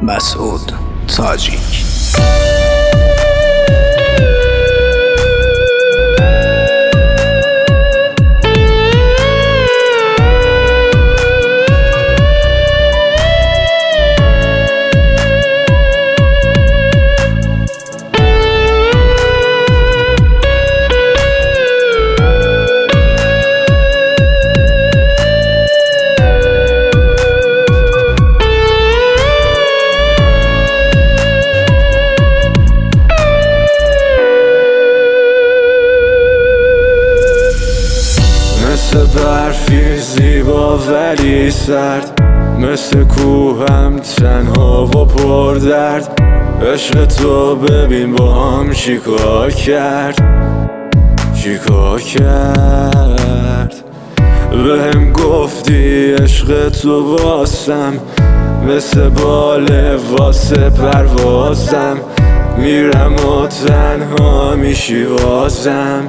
مسعود تاجیک. مثل برفی زیبا ولی سرد، مثل کوهم تنها و پر درد. عشق تو ببین با هم چیکار کرد، چیکار کرد. بهم گفتی عشق تو واسم مثل باله واسه پروازم. میرم و تنها میشی بازم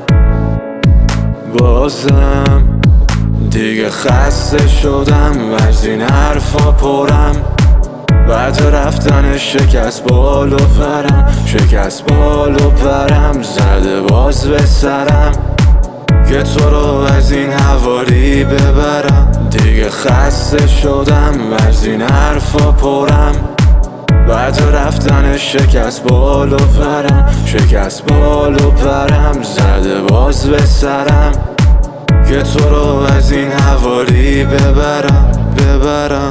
دیگه خسته شدم و از این حرفا پرم. بعد رفتن شکست بال و پرم، شکست بال و پرم. زده باز به سرم که تو رو از این حوالی ببرم. دیگه خسته شدم و از این حرفا پرم. بعد رفتن شکست بال و پرم، شکست بال و پرم. زده باز به سرم که تو رو از این حوالی ببرم.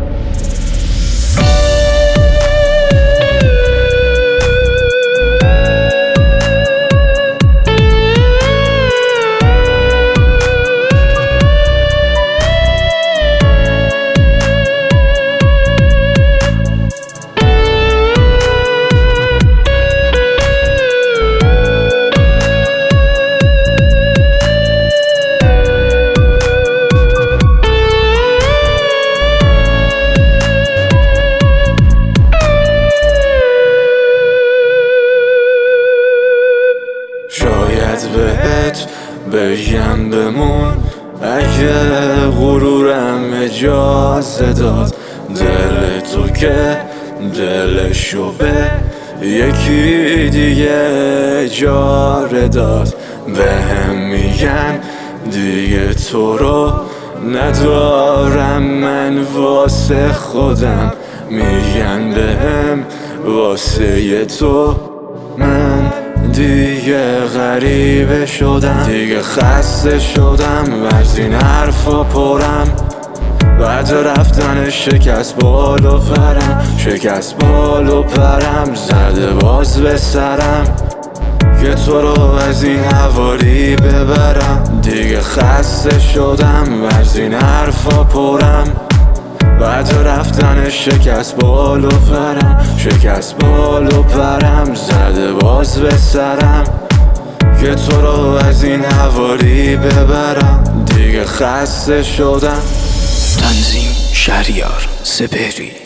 شاید بهت بگم بمون اگه غرورم اجازه داد. دل تو که دلشو به یکی دیگه اجاره داد. بهم میگن دیگه تو رو ندارم من واسه خودم. میگن بهم واسه تو من دیگه غریبه شدم. دیگه خسته شدم و از این حرفا پرم. بعد رفتن شکست بال و پرم، شکست بال و پرم. زده باز به سرم که تو رو از این حوالی ببرم. دیگه خسته شدم و از این حرفا پرم. بعد رفتن شکست بال و پرم، شکست بال و پرم. زده باز به سرم که تو رو از این حوالی ببرم. دیگه خسته شدم. تنظیم شهریار سپهری.